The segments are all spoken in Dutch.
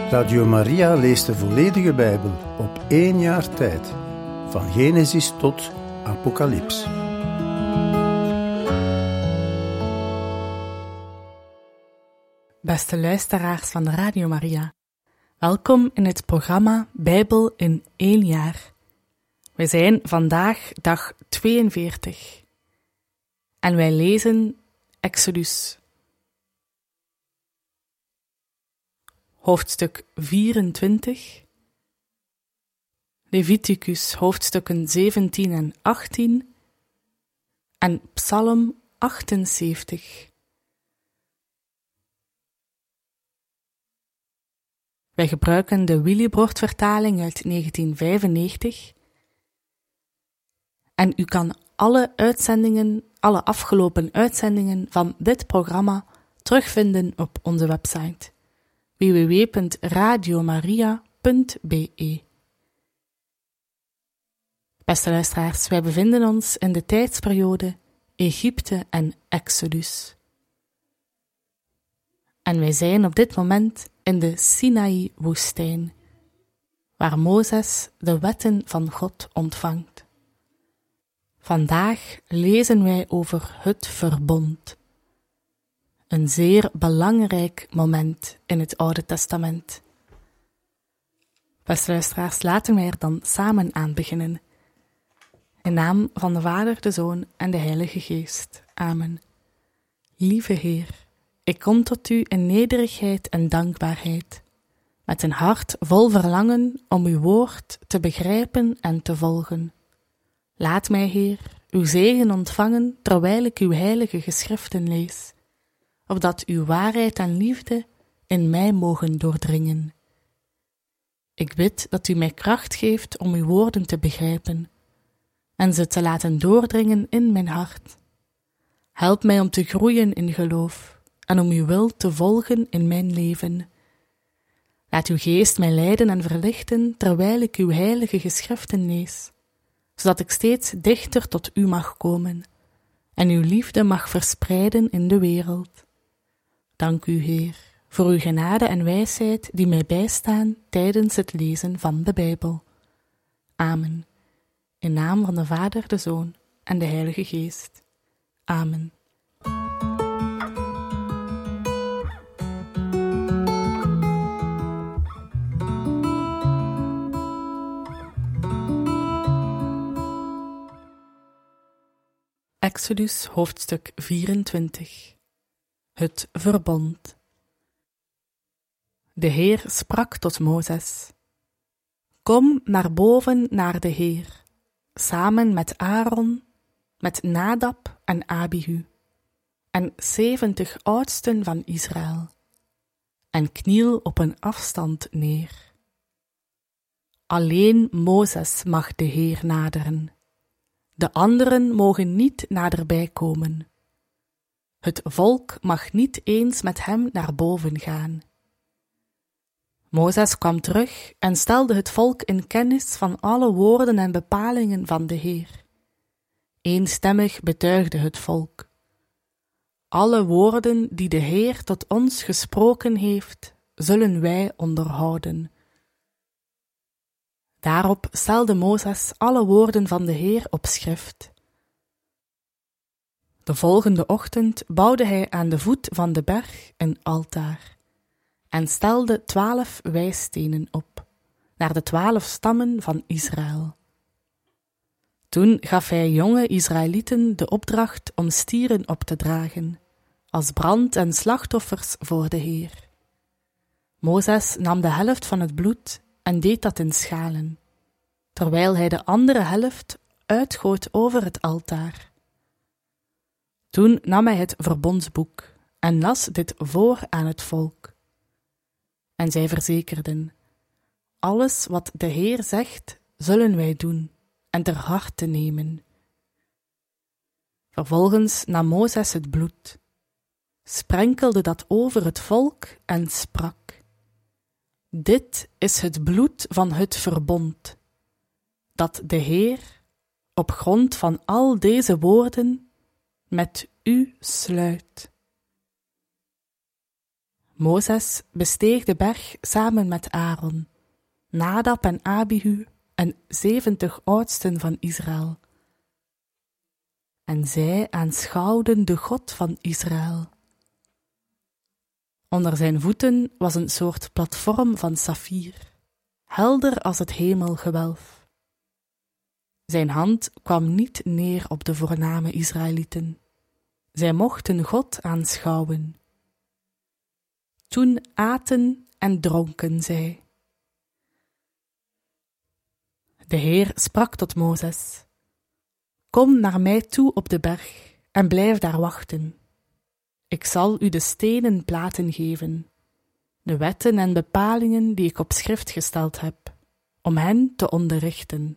Radio Maria leest de volledige Bijbel op 1 jaar tijd, van Genesis tot Apocalyps. Beste luisteraars van Radio Maria, welkom in het programma Bijbel in 1 jaar. We zijn vandaag dag 42 en wij lezen Exodus. Hoofdstuk 24, Leviticus hoofdstukken 17 en 18 en Psalm 78. Wij gebruiken de Willibrord-vertaling uit 1995 en u kan alle afgelopen uitzendingen van dit programma terugvinden op onze website www.radiomaria.be. Beste luisteraars, wij bevinden ons in de tijdsperiode Egypte en Exodus. En wij zijn op dit moment in de Sinaï-woestijn, waar Mozes de wetten van God ontvangt. Vandaag lezen wij over het verbond. Een zeer belangrijk moment in het Oude Testament. Beste luisteraars, laten wij er dan samen aan beginnen. In naam van de Vader, de Zoon en de Heilige Geest. Amen. Lieve Heer, ik kom tot u in nederigheid en dankbaarheid, met een hart vol verlangen om uw woord te begrijpen en te volgen. Laat mij, Heer, uw zegen ontvangen terwijl ik uw heilige geschriften lees, opdat uw waarheid en liefde in mij mogen doordringen. Ik bid dat u mij kracht geeft om uw woorden te begrijpen en ze te laten doordringen in mijn hart. Help mij om te groeien in geloof en om uw wil te volgen in mijn leven. Laat uw geest mij leiden en verlichten terwijl ik uw heilige geschriften lees, zodat ik steeds dichter tot u mag komen en uw liefde mag verspreiden in de wereld. Dank u, Heer, voor uw genade en wijsheid die mij bijstaan tijdens het lezen van de Bijbel. Amen. In naam van de Vader, de Zoon en de Heilige Geest. Amen. Exodus hoofdstuk 24. Het verbond. De Heer sprak tot Mozes: Kom naar boven naar de Heer, samen met Aaron, met Nadab en Abihu, en 70 oudsten van Israël, en kniel op een afstand neer. Alleen Mozes mag de Heer naderen, de anderen mogen niet naderbij komen. Het volk mag niet eens met hem naar boven gaan. Mozes kwam terug en stelde het volk in kennis van alle woorden en bepalingen van de Heer. Eenstemmig betuigde het volk: alle woorden die de Heer tot ons gesproken heeft, zullen wij onderhouden. Daarop stelde Mozes alle woorden van de Heer op schrift. De volgende ochtend bouwde hij aan de voet van de berg een altaar en stelde 12 wijstenen op, naar de 12 stammen van Israël. Toen gaf hij jonge Israëlieten de opdracht om stieren op te dragen, als brand- en slachtoffers voor de Heer. Mozes nam de helft van het bloed en deed dat in schalen, terwijl hij de andere helft uitgoot over het altaar. Toen nam hij het verbondsboek en las dit voor aan het volk. En zij verzekerden: alles wat de Heer zegt, zullen wij doen en ter harte nemen. Vervolgens nam Mozes het bloed, sprenkelde dat over het volk en sprak: dit is het bloed van het verbond, dat de Heer, op grond van al deze woorden, met u sluit. Mozes besteeg de berg samen met Aaron, Nadab en Abihu en 70 oudsten van Israël. En zij aanschouwden de God van Israël. Onder zijn voeten was een soort platform van saffier, helder als het hemelgewelf. Zijn hand kwam niet neer op de voorname Israëlieten. Zij mochten God aanschouwen. Toen aten en dronken zij. De Heer sprak tot Mozes: Kom naar mij toe op de berg en blijf daar wachten. Ik zal u de stenen platen geven, de wetten en bepalingen die ik op schrift gesteld heb, om hen te onderrichten.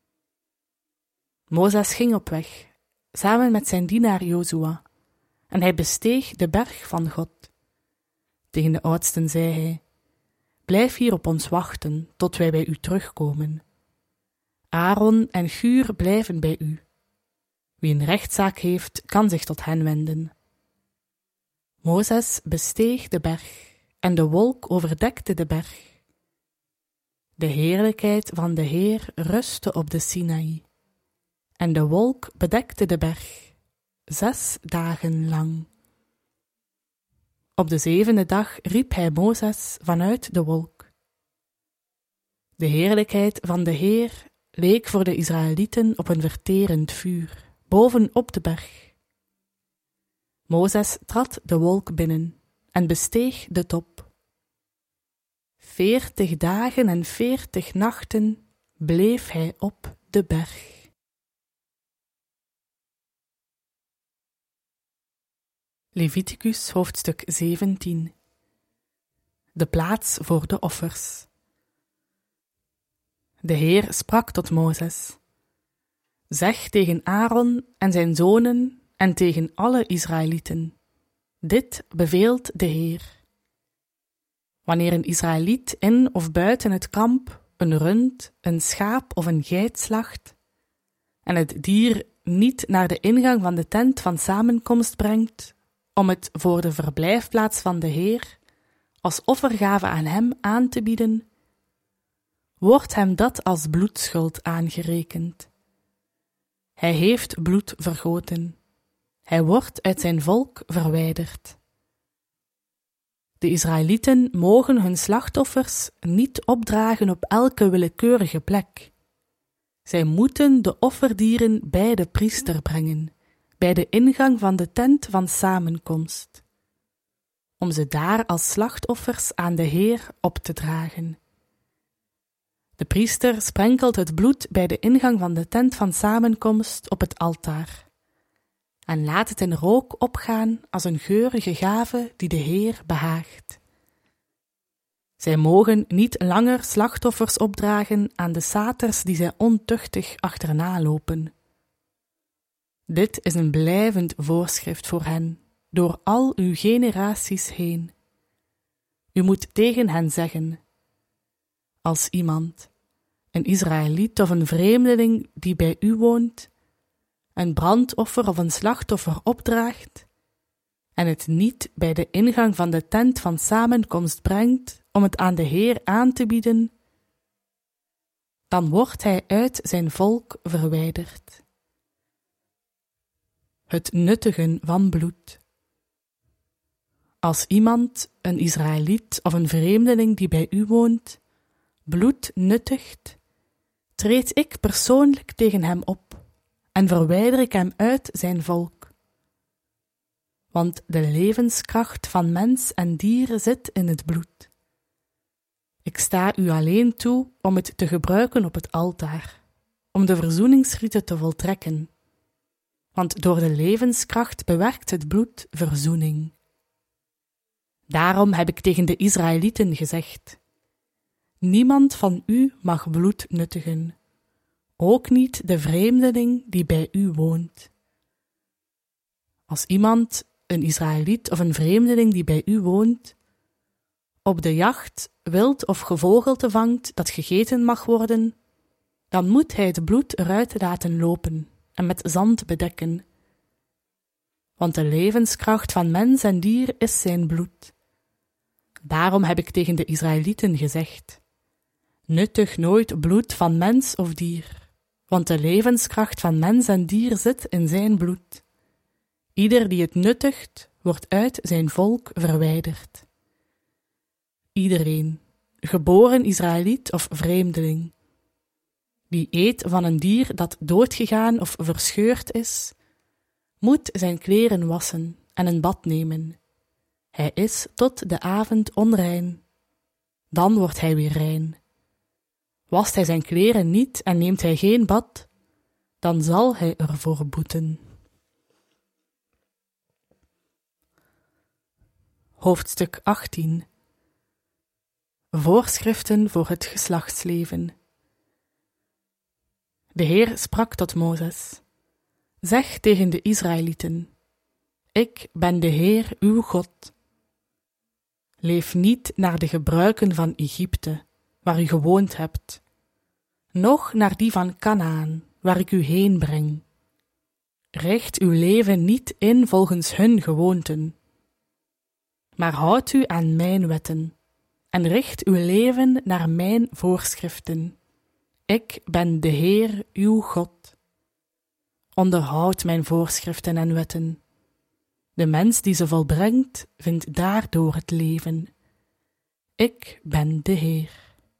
Mozes ging op weg, samen met zijn dienaar Jozua, en hij besteeg de berg van God. Tegen de oudsten zei hij: Blijf hier op ons wachten, tot wij bij u terugkomen. Aaron en Guur blijven bij u. Wie een rechtszaak heeft, kan zich tot hen wenden. Mozes besteeg de berg, en de wolk overdekte de berg. De heerlijkheid van de Heer rustte op de Sinaï, en de wolk bedekte de berg 6 dagen lang. Op de 7e dag riep hij Mozes vanuit de wolk. De heerlijkheid van de Heer leek voor de Israëlieten op een verterend vuur, bovenop de berg. Mozes trad de wolk binnen en besteeg de top. 40 dagen en 40 nachten bleef hij op de berg. Leviticus hoofdstuk 17. De plaats voor de offers. De Heer sprak tot Mozes: Zeg tegen Aaron en zijn zonen en tegen alle Israëlieten: Dit beveelt de Heer. Wanneer een Israëliet in of buiten het kamp een rund, een schaap of een geit slacht, en het dier niet naar de ingang van de tent van samenkomst brengt, om het voor de verblijfplaats van de Heer als offergave aan hem aan te bieden, wordt hem dat als bloedschuld aangerekend. Hij heeft bloed vergoten. Hij wordt uit zijn volk verwijderd. De Israëlieten mogen hun slachtoffers niet opdragen op elke willekeurige plek. Zij moeten de offerdieren bij de priester brengen, bij de ingang van de tent van samenkomst, om ze daar als slachtoffers aan de Heer op te dragen. De priester sprenkelt het bloed bij de ingang van de tent van samenkomst op het altaar en laat het in rook opgaan als een geurige gave die de Heer behaagt. Zij mogen niet langer slachtoffers opdragen aan de saters die zij ontuchtig achterna lopen. Dit is een blijvend voorschrift voor hen, door al uw generaties heen. U moet tegen hen zeggen: Als iemand, een Israëliet of een vreemdeling die bij u woont, een brandoffer of een slachtoffer opdraagt en het niet bij de ingang van de tent van samenkomst brengt om het aan de Heer aan te bieden, dan wordt hij uit zijn volk verwijderd. Het nuttigen van bloed. Als iemand, een Israëliet of een vreemdeling die bij u woont, bloed nuttigt, treed ik persoonlijk tegen hem op en verwijder ik hem uit zijn volk. Want de levenskracht van mens en dier zit in het bloed. Ik sta u alleen toe om het te gebruiken op het altaar, om de verzoeningsriten te voltrekken. Want door de levenskracht bewerkt het bloed verzoening. Daarom heb ik tegen de Israëlieten gezegd: Niemand van u mag bloed nuttigen, ook niet de vreemdeling die bij u woont. Als iemand, een Israëliet of een vreemdeling die bij u woont, op de jacht wild of gevogelte vangt dat gegeten mag worden, dan moet hij het bloed eruit laten lopen en met zand bedekken. Want de levenskracht van mens en dier is zijn bloed. Daarom heb ik tegen de Israëlieten gezegd: nuttig nooit bloed van mens of dier, want de levenskracht van mens en dier zit in zijn bloed. Ieder die het nuttigt, wordt uit zijn volk verwijderd. Iedereen, geboren Israëliet of vreemdeling, die eet van een dier dat doodgegaan of verscheurd is, moet zijn kleren wassen en een bad nemen. Hij is tot de avond onrein. Dan wordt hij weer rein. Wast hij zijn kleren niet en neemt hij geen bad, dan zal hij ervoor boeten. Hoofdstuk 18. Voorschriften voor het geslachtsleven. De Heer sprak tot Mozes: zeg tegen de Israëlieten: ik ben de Heer uw God. Leef niet naar de gebruiken van Egypte, waar u gewoond hebt, noch naar die van Kanaan, waar ik u heen breng. Richt uw leven niet in volgens hun gewoonten, maar houd u aan mijn wetten en richt uw leven naar mijn voorschriften. Ik ben de Heer uw God. Onderhoud mijn voorschriften en wetten. De mens die ze volbrengt, vindt daardoor het leven. Ik ben de Heer.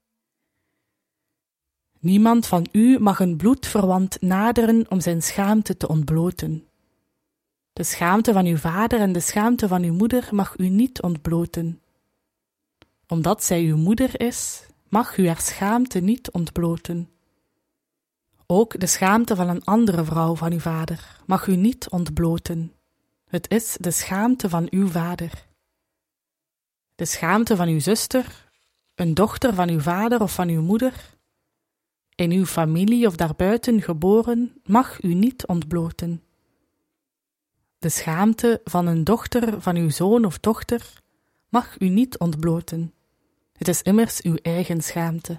Niemand van u mag een bloedverwant naderen om zijn schaamte te ontbloten. De schaamte van uw vader en de schaamte van uw moeder mag u niet ontbloten. Omdat zij uw moeder is, mag u haar schaamte niet ontbloten. Ook de schaamte van een andere vrouw van uw vader mag u niet ontbloten. Het is de schaamte van uw vader. De schaamte van uw zuster, een dochter van uw vader of van uw moeder, in uw familie of daarbuiten geboren, mag u niet ontbloten. De schaamte van een dochter van uw zoon of dochter mag u niet ontbloten. Het is immers uw eigen schaamte.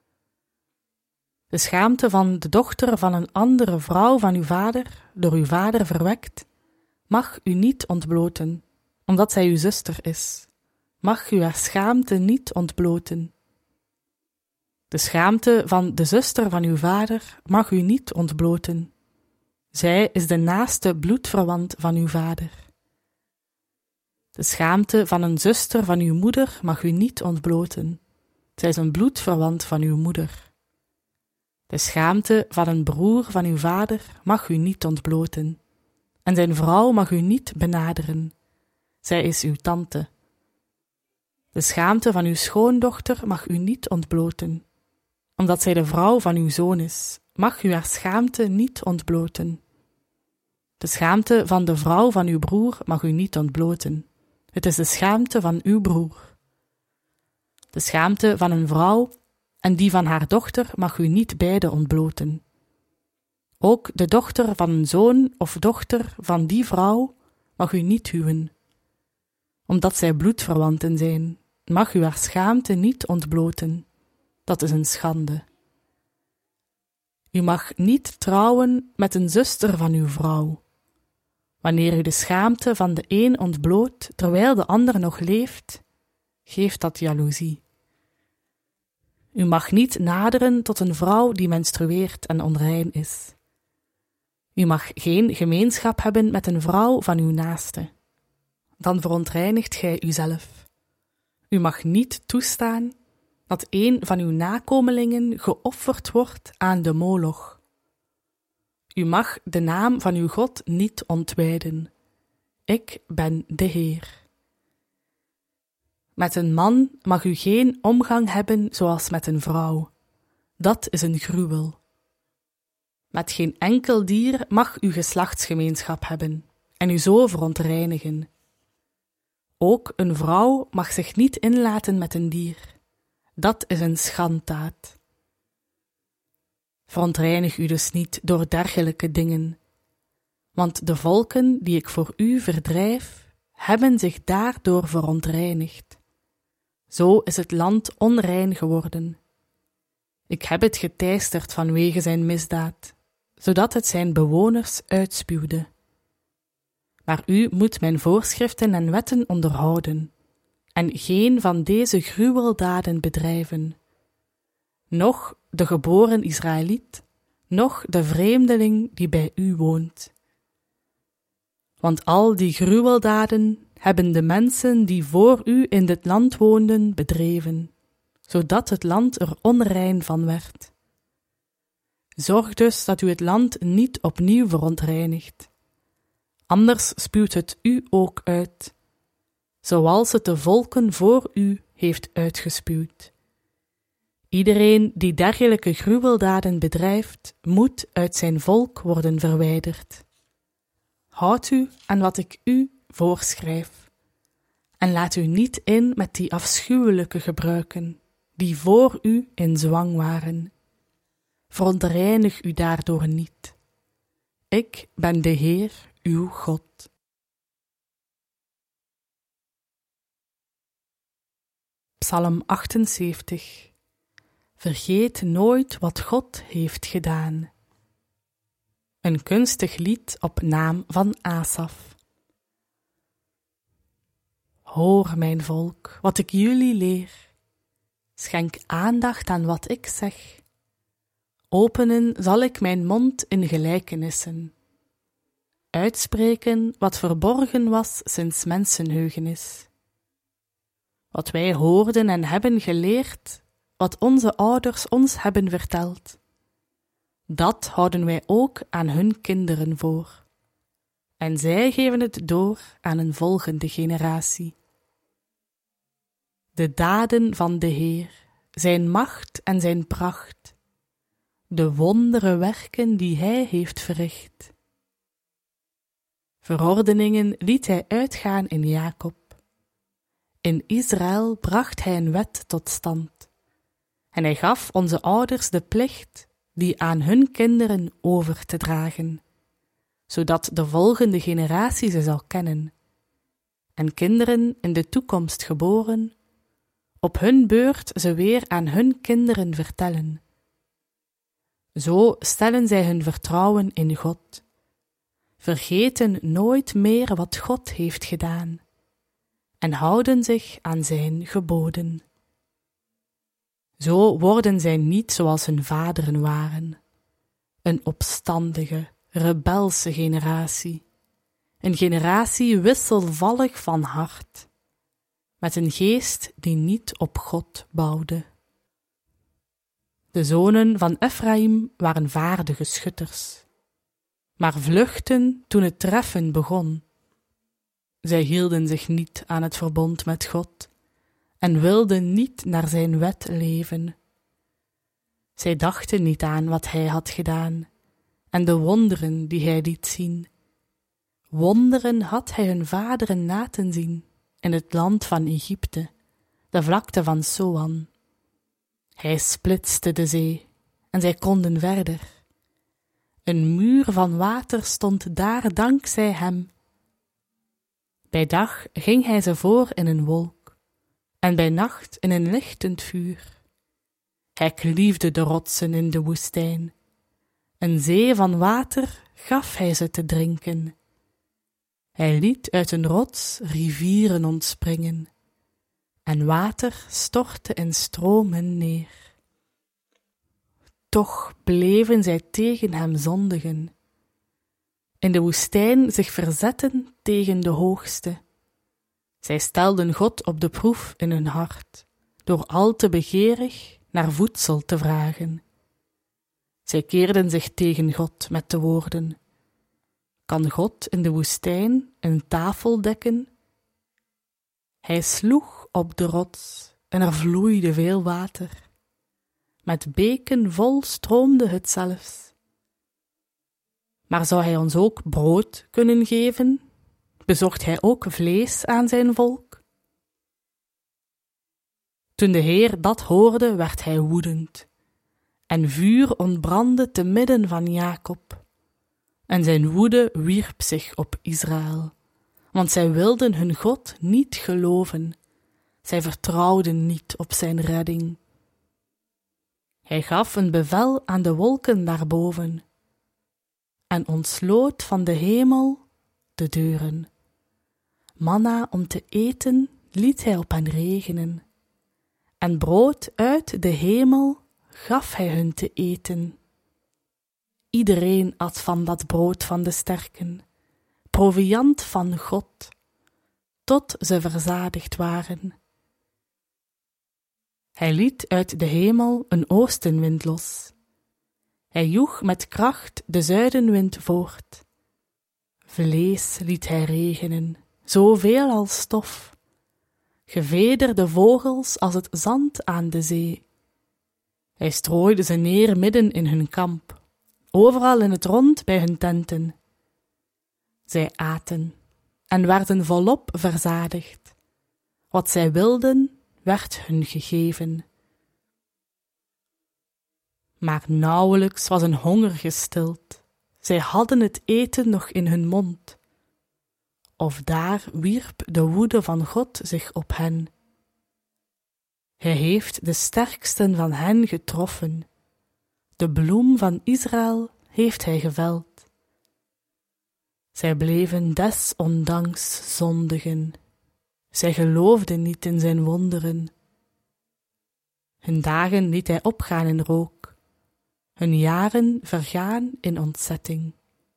De schaamte van de dochter van een andere vrouw van uw vader, door uw vader verwekt, mag u niet ontbloten, omdat zij uw zuster is. Mag u haar schaamte niet ontbloten. De schaamte van de zuster van uw vader mag u niet ontbloten. Zij is de naaste bloedverwant van uw vader. De schaamte van een zuster van uw moeder mag u niet ontbloten. Zij is een bloedverwant van uw moeder. De schaamte van een broer van uw vader mag u niet ontbloten. En zijn vrouw mag u niet benaderen. Zij is uw tante. De schaamte van uw schoondochter mag u niet ontbloten. Omdat zij de vrouw van uw zoon is, mag u haar schaamte niet ontbloten. De schaamte van de vrouw van uw broer mag u niet ontbloten. Het is de schaamte van uw broer. De schaamte van een vrouw en die van haar dochter mag u niet beide ontbloten. Ook de dochter van een zoon of dochter van die vrouw mag u niet huwen. Omdat zij bloedverwanten zijn, mag u haar schaamte niet ontbloten. Dat is een schande. U mag niet trouwen met een zuster van uw vrouw. Wanneer u de schaamte van de een ontbloot, terwijl de ander nog leeft, geeft dat jaloezie. U mag niet naderen tot een vrouw die menstrueert en onrein is. U mag geen gemeenschap hebben met een vrouw van uw naaste. Dan verontreinigt gij uzelf. U mag niet toestaan dat een van uw nakomelingen geofferd wordt aan de Moloch. U mag de naam van uw God niet ontwijden. Ik ben de Heer. Met een man mag u geen omgang hebben zoals met een vrouw. Dat is een gruwel. Met geen enkel dier mag u geslachtsgemeenschap hebben en u zo verontreinigen. Ook een vrouw mag zich niet inlaten met een dier. Dat is een schanddaad. Verontreinig u dus niet door dergelijke dingen, want de volken die ik voor u verdrijf, hebben zich daardoor verontreinigd. Zo is het land onrein geworden. Ik heb het geteisterd vanwege zijn misdaad, zodat het zijn bewoners uitspuwde. Maar u moet mijn voorschriften en wetten onderhouden. en geen van deze gruweldaden bedrijven, noch de geboren Israëliet, noch de vreemdeling die bij u woont. Want al die gruweldaden hebben de mensen die voor u in dit land woonden bedreven, zodat het land er onrein van werd. Zorg dus dat u het land niet opnieuw verontreinigt. Anders spuwt het u ook uit, zoals het de volken voor u heeft uitgespuwd. Iedereen die dergelijke gruweldaden bedrijft, moet uit zijn volk worden verwijderd. Houd u aan wat ik u voorschrijf, en laat u niet in met die afschuwelijke gebruiken, die voor u in zwang waren. Verontreinig u daardoor niet. Ik ben de Heer, uw God. Psalm 78. Vergeet nooit wat God heeft gedaan. Een kunstig lied op naam van Asaf. Hoor, mijn volk, wat ik jullie leer. Schenk aandacht aan wat ik zeg. Openen zal ik mijn mond in gelijkenissen. Uitspreken wat verborgen was sinds mensenheugenis. Wat wij hoorden en hebben geleerd, wat onze ouders ons hebben verteld. Dat houden wij ook aan hun kinderen voor. En zij geven het door aan een volgende generatie. De daden van de Heer, zijn macht en zijn pracht, de wondere werken die hij heeft verricht. Verordeningen liet hij uitgaan in Jacob. In Israël bracht hij een wet tot stand. En hij gaf onze ouders de plicht die aan hun kinderen over te dragen, zodat de volgende generatie ze zal kennen. En kinderen in de toekomst geboren, op hun beurt ze weer aan hun kinderen vertellen. Zo stellen zij hun vertrouwen in God, vergeten nooit meer wat God heeft gedaan, en houden zich aan zijn geboden. Zo worden zij niet zoals hun vaderen waren, een opstandige, rebelse generatie, een generatie wisselvallig van hart, met een geest die niet op God bouwde. De zonen van Efraïm waren vaardige schutters, maar vluchtten toen het treffen begon. Zij hielden zich niet aan het verbond met God en wilden niet naar zijn wet leven. Zij dachten niet aan wat hij had gedaan en de wonderen die hij liet zien. Wonderen had hij hun vaderen laten zien in het land van Egypte, de vlakte van Soan. Hij splitste de zee en zij konden verder. Een muur van water stond daar dankzij hem. Bij dag ging hij ze voor in een wolk, en bij nacht in een lichtend vuur. Hij kliefde de rotsen in de woestijn. Een zee van water gaf hij ze te drinken. Hij liet uit een rots rivieren ontspringen, en water stortte in stromen neer. Toch bleven zij tegen hem zondigen, in de woestijn zich verzetten tegen de Hoogste. Zij stelden God op de proef in hun hart, door al te begeerig naar voedsel te vragen. Zij keerden zich tegen God met de woorden: kan God in de woestijn een tafel dekken? Hij sloeg op de rots en er vloeide veel water. Met beken vol stroomde het zelfs. Maar zou hij ons ook brood kunnen geven? Bezocht hij ook vlees aan zijn volk? Toen de Heer dat hoorde, werd hij woedend, en vuur ontbrandde te midden van Jacob. En zijn woede wierp zich op Israël, want zij wilden hun God niet geloven. Zij vertrouwden niet op zijn redding. Hij gaf een bevel aan de wolken daarboven en ontsloot van de hemel de deuren. Manna om te eten liet hij op hen regenen, en brood uit de hemel gaf hij hun te eten. Iedereen at van dat brood van de sterken, proviand van God, tot ze verzadigd waren. Hij liet uit de hemel een oostenwind los. Hij joeg met kracht de zuidenwind voort. Vlees liet hij regenen, zoveel als stof, gevederde vogels als het zand aan de zee. Hij strooide ze neer midden in hun kamp, overal in het rond bij hun tenten. Zij aten en werden volop verzadigd. Wat zij wilden, werd hun gegeven. Maar nauwelijks was hun honger gestild. Zij hadden het eten nog in hun mond. Of daar wierp de woede van God zich op hen. Hij heeft de sterksten van hen getroffen. De bloem van Israël heeft hij geveld. Zij bleven desondanks zondigen. Zij geloofden niet in zijn wonderen. Hun dagen liet hij opgaan in rook. Hun jaren vergaan in ontzetting.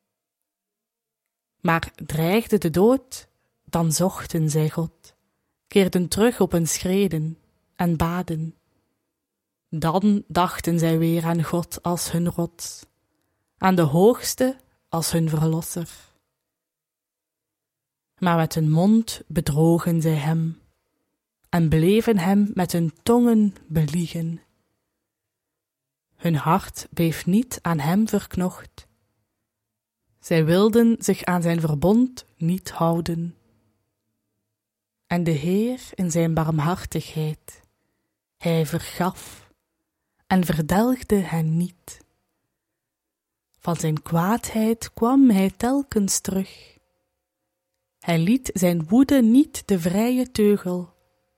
Maar dreigde de dood, dan zochten zij God, keerden terug op hun schreden en baden. Dan dachten zij weer aan God als hun rots, aan de Hoogste als hun verlosser. Maar met hun mond bedrogen zij hem en bleven hem met hun tongen beliegen. Hun hart bleef niet aan hem verknocht. Zij wilden zich aan zijn verbond niet houden. En de Heer in zijn barmhartigheid, hij vergaf en verdelgde hen niet. Van zijn kwaadheid kwam hij telkens terug. Hij liet zijn woede niet de vrije teugel.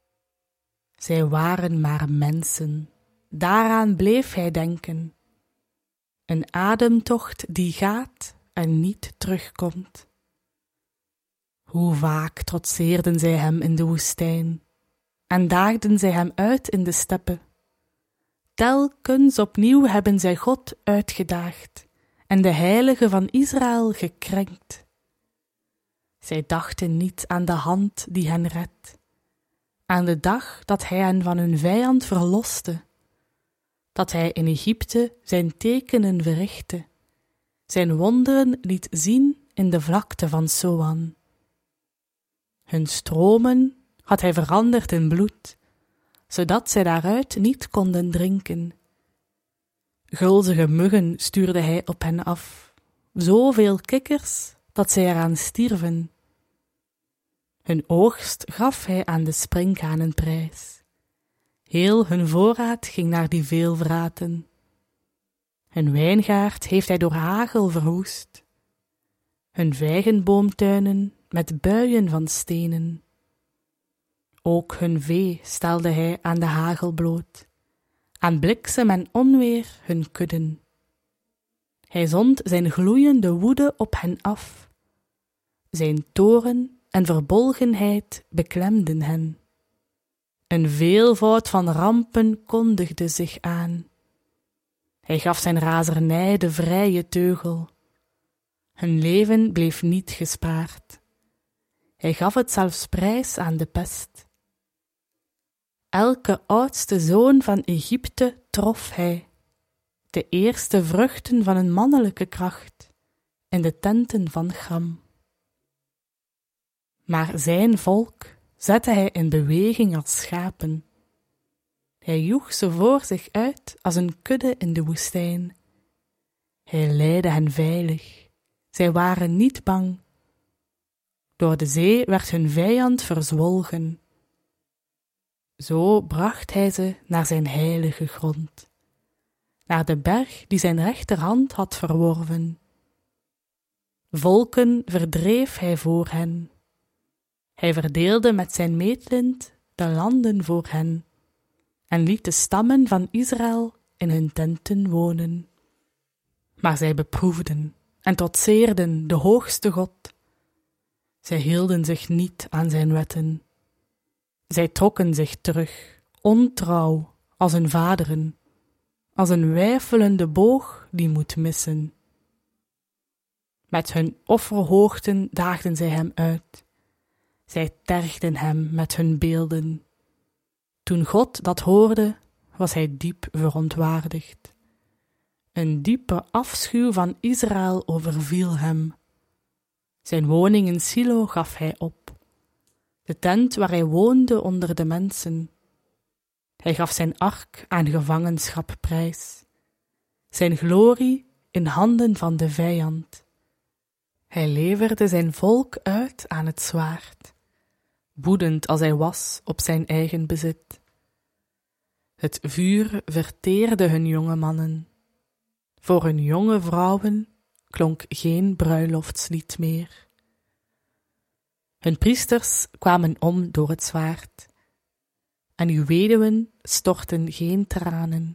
Zij waren maar mensen, daaraan bleef hij denken. Een ademtocht die gaat en niet terugkomt. Hoe vaak trotseerden zij hem in de woestijn en daagden zij hem uit in de steppen. Telkens opnieuw hebben zij God uitgedaagd en de Heilige van Israël gekrenkt. Zij dachten niet aan de hand die hen redt, aan de dag dat hij hen van hun vijand verloste, dat hij in Egypte zijn tekenen verrichtte, zijn wonderen liet zien in de vlakte van Soan. Hun stromen had hij veranderd in bloed, zodat zij daaruit niet konden drinken. Gulzige muggen stuurde hij op hen af, zoveel kikkers dat zij eraan stierven. Hun oogst gaf hij aan de sprinkhanen prijs. Heel hun voorraad ging naar die veelvraten. Hun wijngaard heeft hij door hagel verwoest. Hun vijgenboomtuinen met buien van stenen. Ook hun vee stelde hij aan de hagel bloot, aan bliksem en onweer hun kudden. Hij zond zijn gloeiende woede op hen af. Zijn toorn en verbolgenheid beklemden hen. Een veelvoud van rampen kondigde zich aan. Hij gaf zijn razernij de vrije teugel. Hun leven bleef niet gespaard. Hij gaf het zelfs prijs aan de pest. Elke oudste zoon van Egypte trof hij, de eerste vruchten van een mannelijke kracht, in de tenten van Gram. Maar zijn volk zette hij in beweging als schapen. Hij joeg ze voor zich uit als een kudde in de woestijn. Hij leidde hen veilig. Zij waren niet bang. Door de zee werd hun vijand verzwolgen. Zo bracht hij ze naar zijn heilige grond, naar de berg die zijn rechterhand had verworven. Volken verdreef hij voor hen. Hij verdeelde met zijn meetlint de landen voor hen en liet de stammen van Israël in hun tenten wonen. Maar zij beproefden en trotseerden de hoogste God. Zij hielden zich niet aan zijn wetten. Zij trokken zich terug, ontrouw, als hun vaderen, als een weifelende boog die moet missen. Met hun offerhoogten daagden zij hem uit. Zij tergden hem met hun beelden. Toen God dat hoorde, was hij diep verontwaardigd. Een diepe afschuw van Israël overviel hem. Zijn woning in Silo gaf hij op, de tent waar hij woonde onder de mensen. Hij gaf zijn ark aan gevangenschap prijs, zijn glorie in handen van de vijand. Hij leverde zijn volk uit aan het zwaard, woedend als hij was op zijn eigen bezit. Het vuur verteerde hun jonge mannen. Voor hun jonge vrouwen klonk geen bruiloftslied meer. Hun priesters kwamen om door het zwaard, en uw weduwen stortten geen tranen.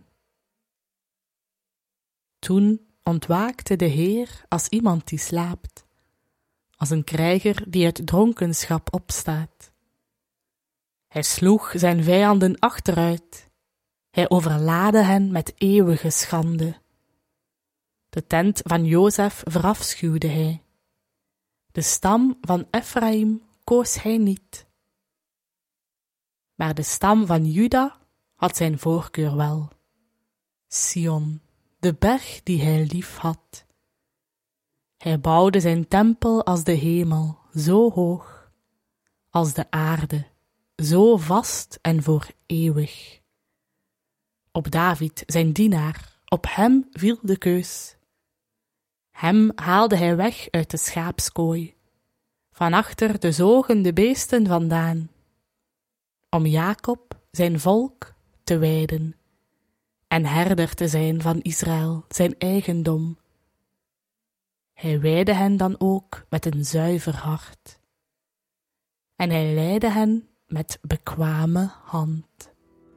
Toen ontwaakte de Heer als iemand die slaapt, als een krijger die uit dronkenschap opstaat. Hij sloeg zijn vijanden achteruit, hij overlaadde hen met eeuwige schande. De tent van Jozef verafschuwde hij. De stam van Ephraim koos hij niet. Maar de stam van Juda had zijn voorkeur wel. Sion, de berg die hij lief had. Hij bouwde zijn tempel als de hemel, zo hoog, als de aarde, zo vast en voor eeuwig. Op David, zijn dienaar, op hem viel de keus. Hem haalde hij weg uit de schaapskooi, van achter de zogende beesten vandaan, om Jacob, zijn volk, te wijden, en herder te zijn van Israël, zijn eigendom. Hij weidde hen dan ook met een zuiver hart, en hij leidde hen met bekwame hand.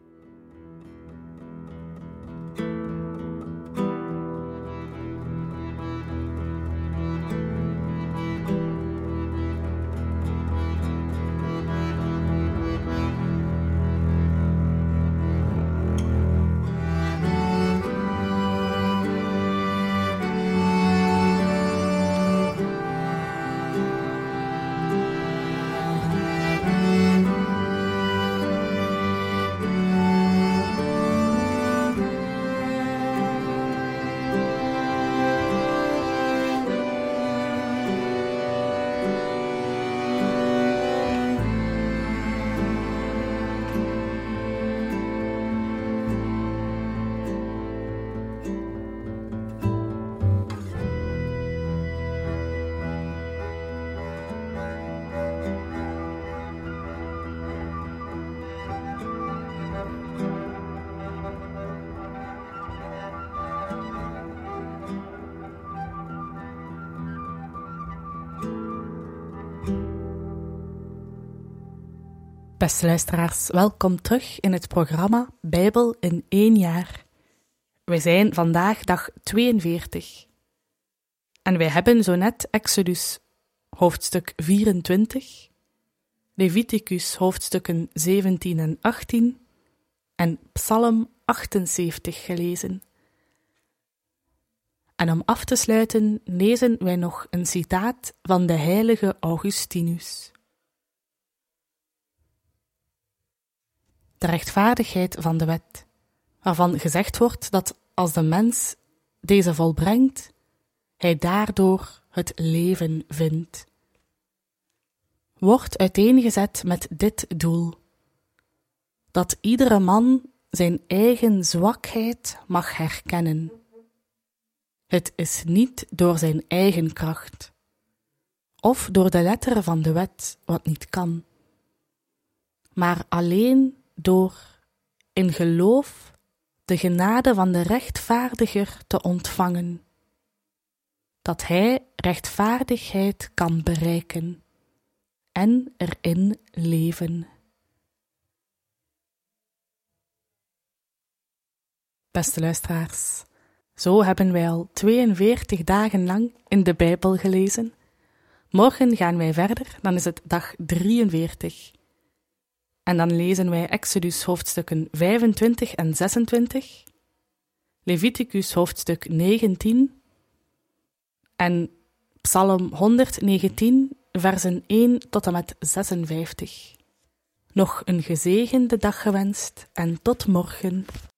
Beste luisteraars, welkom terug in het programma Bijbel in 1 jaar. Wij zijn vandaag dag 42. En wij hebben zo net Exodus hoofdstuk 24, Leviticus hoofdstukken 17 en 18 en Psalm 78 gelezen. En om af te sluiten lezen wij nog een citaat van de heilige Augustinus. De rechtvaardigheid van de wet, waarvan gezegd wordt dat als de mens deze volbrengt, hij daardoor het leven vindt, wordt uiteengezet met dit doel: dat iedere man zijn eigen zwakheid mag herkennen. Het is niet door zijn eigen kracht, of door de letteren van de wet, wat niet kan, maar alleen door in geloof de genade van de rechtvaardiger te ontvangen, dat hij rechtvaardigheid kan bereiken en erin leven. Beste luisteraars, zo hebben wij al 42 dagen lang in de Bijbel gelezen. Morgen gaan wij verder, dan is het dag 43. En dan lezen wij Exodus hoofdstukken 25 en 26, Leviticus hoofdstuk 19 en Psalm 119, versen 1 tot en met 56. Nog een gezegende dag gewenst en tot morgen.